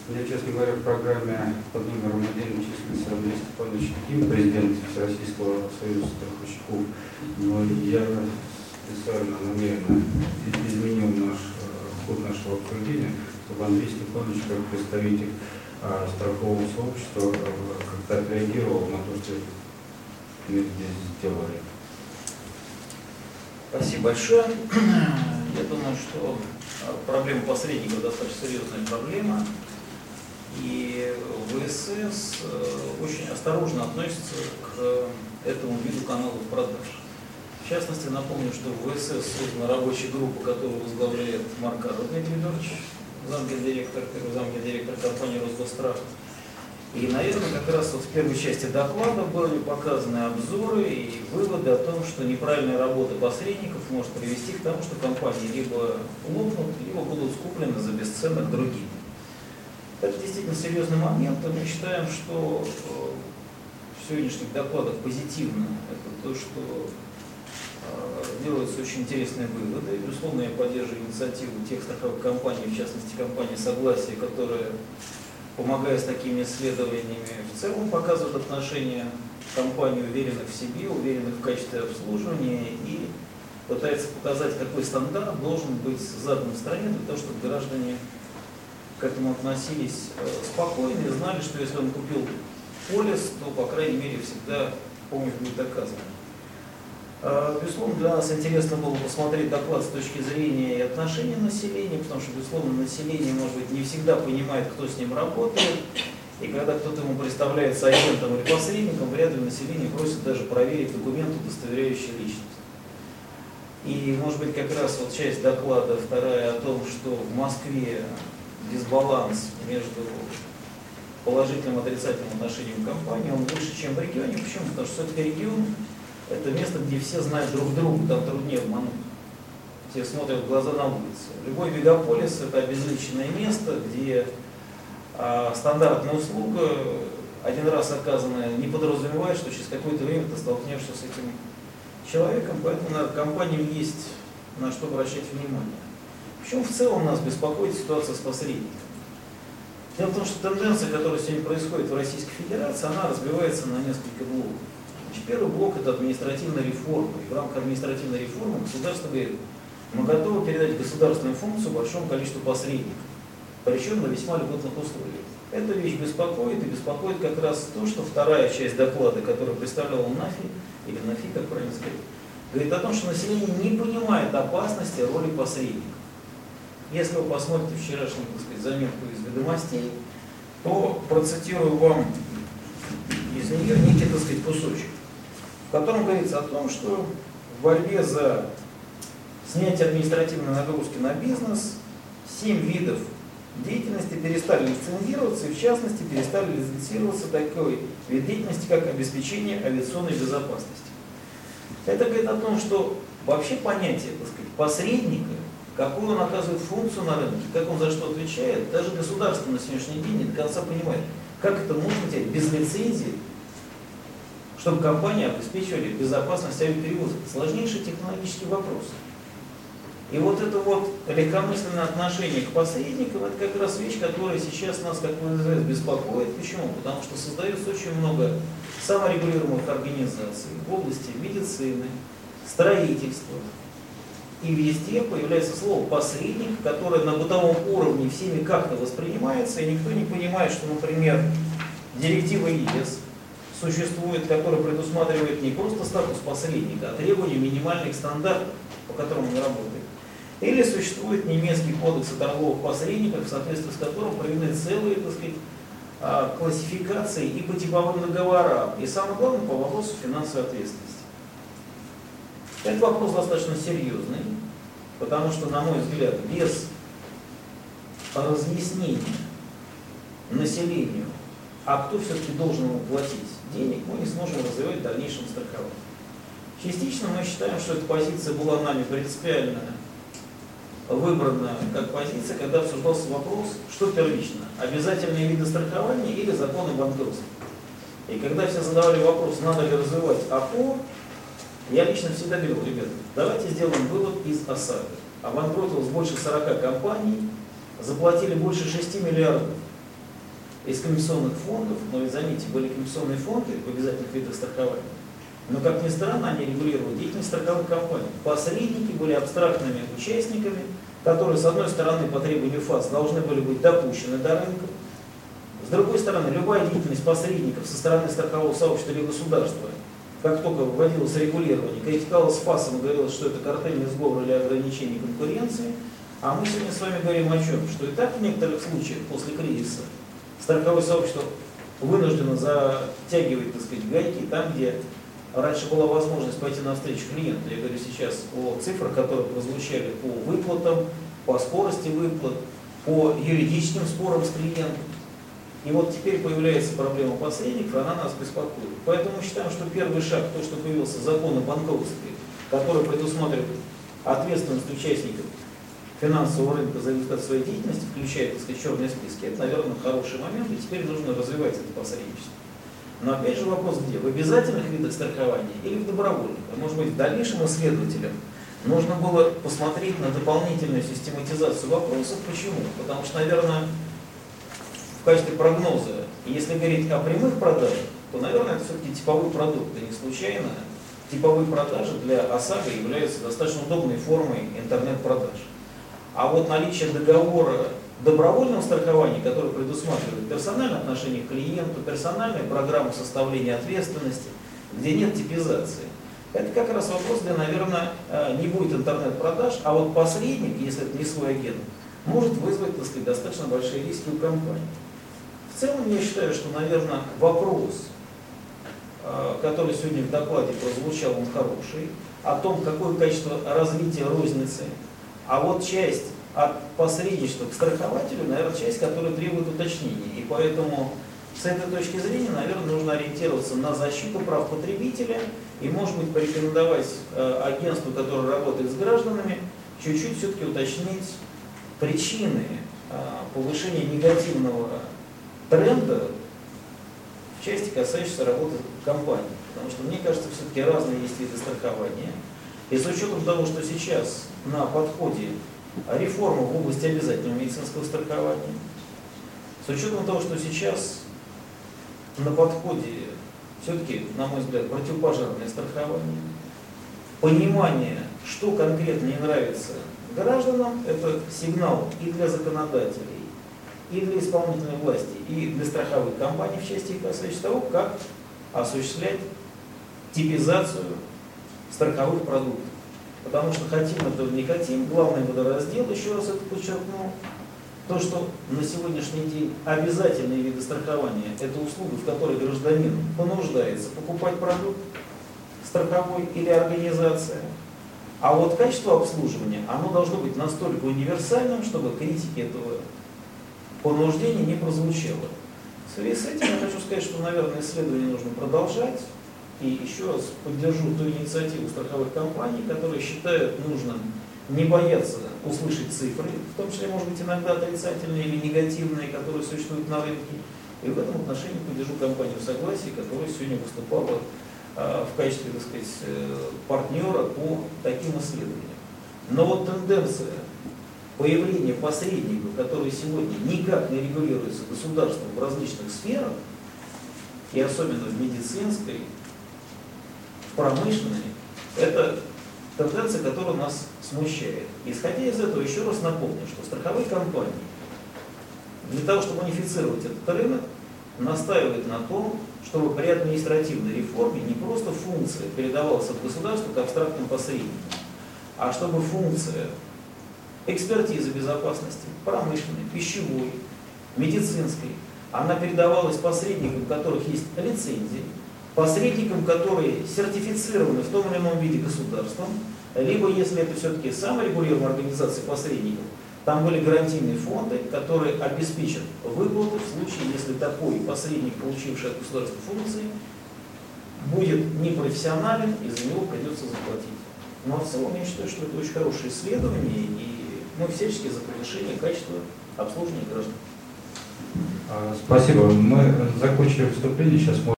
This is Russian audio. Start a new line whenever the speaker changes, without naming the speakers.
Я, честно говоря, в программе под номером 1 числится Андрей Степанович Ким, президент Всероссийского союза страховщиков, но я специально, намеренно изменил ход нашего обсуждения, чтобы Андрей Степанович, как представитель страхового сообщества, как-то отреагировал на то, что мы здесь сделали.
Спасибо большое. Я думаю, что проблема посредников достаточно серьезная проблема. И ВСС очень осторожно относится к этому виду каналов продаж. В частности, напомню, что в ВСС создана рабочая группа, которую возглавляет Маркаров Дмитрий Федорович, замгендиректор, первый замгендиректор компании Росгосстрах. И, наверное, как раз вот в первой части доклада были показаны обзоры и выводы о том, что неправильная работа посредников может привести к тому, что компании либо лопнут, либо будут скуплены за бесценок другими. Это действительно серьезный момент, и мы считаем, что в сегодняшних докладах позитивно это то, что делаются очень интересные выводы. И, безусловно, я поддерживаю инициативу тех страховых компаний, в частности компании «Согласие», которая, помогая с такими исследованиями, в целом показывает отношение компаний, уверенных в себе, уверенных в качестве обслуживания, и пытается показать, какой стандарт должен быть задан в стране для того, чтобы граждане к этому относились спокойно и знали, что если он купил полис, то, по крайней мере, всегда помощь будет оказана. Безусловно, для нас интересно было посмотреть доклад с точки зрения и отношения населения, потому что, безусловно, население, может быть, не всегда понимает, кто с ним работает, и когда кто-то ему представляется агентом или посредником, вряд ли население просит даже проверить документы, удостоверяющие личность. И, может быть, как раз вот часть доклада вторая о том, что в Москве дисбаланс между положительным и отрицательным отношением к компании, он выше, чем в регионе. Почему? Потому что все-таки регион – это место, где все знают друг друга, там труднее обмануть. Все смотрят в глаза на улице. Любой мегаполис – это обезличенное место, где стандартная услуга, один раз оказанная, не подразумевает, что через какое-то время ты столкнешься с этим человеком, поэтому на компанию есть на что обращать внимание. Почему в целом нас беспокоит ситуация с посредниками? Дело в том, что тенденция, которая сегодня происходит в Российской Федерации, она разбивается на несколько блоков. Значит, первый блок – это административная реформа. И в рамках административной реформы государство говорит, мы готовы передать государственную функцию большому количеству посредников, причем на весьма льготных условиях. Эта вещь беспокоит, и беспокоит как раз то, что вторая часть доклада, которую представлял НАФИ, или НАФИ, как правильно сказать, говорит о том, что население не понимает опасности роли посредников. Если вы посмотрите вчерашнюю, так сказать, заметку из «Ведомостей», то процитирую вам из нее некий, так сказать, кусочек, в котором говорится о том, что в борьбе за снятие административной нагрузки на бизнес 7 видов деятельности перестали лицензироваться, и в частности перестали лицензироваться такой вид деятельности, как обеспечение авиационной безопасности. Это говорит о том, что вообще понятие, так сказать, посредника, какую он оказывает функцию на рынке, как он за что отвечает, даже государство на сегодняшний день не до конца понимает, как это можно делать без лицензии, чтобы компании обеспечивали безопасность авиаперевозок. Сложнейший технологический вопрос. И вот это вот легкомысленное отношение к посредникам, это как раз вещь, которая сейчас нас, как вы знаете, беспокоит. Почему? Потому что создается очень много саморегулируемых организаций в области медицины, строительства. И везде появляется слово «посредник», которое на бытовом уровне всеми как-то воспринимается, и никто не понимает, что, например, директива ЕС существует, которая предусматривает не просто статус посредника, а требования минимальных стандартов, по которым он работает. Или существует немецкий кодекс о торговых посредниках, в соответствии с которым проведены целые, так сказать, классификации и по типовым договорам, и самое главное, по вопросу финансовой ответственности. Этот вопрос достаточно серьезный, потому что, на мой взгляд, без разъяснения населению, а кто все-таки должен ему платить денег, мы не сможем развивать в дальнейшем страхование. Частично мы считаем, что эта позиция была нами принципиально выбрана как позиция, когда обсуждался вопрос, что первично, обязательные виды страхования или законы банкротства. И когда все задавали вопрос, надо ли развивать АПО, я лично всегда говорил, ребята, давайте сделаем вывод из ОСАГО. Обанкротилось больше 40 компаний, заплатили больше 6 миллиардов из комиссионных фондов, но ведь заметьте, были комиссионные фонды в обязательных видах страхования. Но, как ни странно, они регулировали деятельность страховых компаний. Посредники были абстрактными участниками, которые, с одной стороны, по требованию ФАС должны были быть допущены до рынка. С другой стороны, любая деятельность посредников со стороны страхового сообщества или государства, как только вводилось регулирование, критиковалось ФАСом и говорилось, что это картельный сговор или ограничение конкуренции. А мы сегодня с вами говорим о чем? Что и так в некоторых случаях после кризиса страховое сообщество вынуждено затягивать, так сказать, гайки там, где раньше была возможность пойти навстречу клиенту. Я говорю сейчас о цифрах, которые прозвучали по выплатам, по скорости выплат, по юридическим спорам с клиентом. И вот теперь появляется проблема посредников, она нас беспокоит. Поэтому мы считаем, что первый шаг, то, что появился закон о банкротстве, который предусматривает ответственность участников финансового рынка за результат своей деятельности, включая, так сказать, черные списки, это, наверное, хороший момент, и теперь нужно развивать это посредничество. Но опять же вопрос где? В обязательных видах страхования или в добровольных? Может быть, дальнейшим исследователям нужно было посмотреть на дополнительную систематизацию вопросов. Почему? Потому что, наверное, в качестве прогноза, если говорить о прямых продажах, то, наверное, это все-таки типовой продукт. И не случайно типовые продажи для ОСАГО являются достаточно удобной формой интернет-продаж. А вот наличие договора добровольного страхования, которое предусматривает персональное отношение к клиенту, персональную программу составления ответственности, где нет типизации, это как раз вопрос, где, наверное, не будет интернет-продаж, а вот посредник, если это не свой агент, может вызвать, так сказать, достаточно большие риски у компании. В целом, я считаю, что, наверное, вопрос, который сегодня в докладе прозвучал, он хороший, о том, какое качество развития розницы, а вот часть от посредничества к страхователю, наверное, часть, которая требует уточнения. И поэтому с этой точки зрения, наверное, нужно ориентироваться на защиту прав потребителя и, может быть, порекомендовать агентству, которое работает с гражданами, чуть-чуть все-таки уточнить причины повышения негативного тренда в части, касающейся работы компании. Потому что, мне кажется, все-таки разные есть виды страхования. И с учетом того, что сейчас на подходе реформа в области обязательного медицинского страхования, с учетом того, что сейчас на подходе все-таки, на мой взгляд, противопожарное страхование, понимание, что конкретно не нравится гражданам, это сигнал и для законодателей, и для исполнительной власти, и для страховых компаний в части касающейся того, как осуществлять типизацию страховых продуктов. Потому что хотим этого или не хотим, главный водораздел, еще раз это подчеркну, то, что на сегодняшний день обязательные виды страхования – это услуга, в которой гражданин понуждается покупать продукт страховой или организация. А вот качество обслуживания, оно должно быть настолько универсальным, чтобы критики этого понуждения не прозвучало. В связи с этим я хочу сказать, что, наверное, исследование нужно продолжать. И еще раз поддержу ту инициативу страховых компаний, которые считают нужным не бояться услышать цифры, в том числе, может быть, иногда отрицательные или негативные, которые существуют на рынке. И в этом отношении поддержу компанию «Согласие», которая сегодня выступала в качестве, так сказать, партнера по таким исследованиям. Но вот тенденция появления посредников, которые сегодня никак не регулируются государством в различных сферах, и особенно в медицинской, в промышленной, это тенденция, которая нас смущает. Исходя из этого, еще раз напомню, что страховые компании для того, чтобы унифицировать этот рынок, настаивают на том, чтобы при административной реформе не просто функция передавалась от государства к абстрактным посредникам, а чтобы функция экспертизы безопасности, промышленной, пищевой, медицинской, она передавалась посредникам, у которых есть лицензии, посредникам, которые сертифицированы в том или ином виде государством, либо, если это все-таки саморегулируемая организация посредников, там были гарантийные фонды, которые обеспечат выплаты в случае, если такой посредник, получивший от государства функции, будет непрофессионален, и за него придется заплатить. Но в целом я считаю, что это очень хорошее исследование, и мы всячески за повышение качества обслуживания граждан.
Спасибо. Мы закончили выступление. Сейчас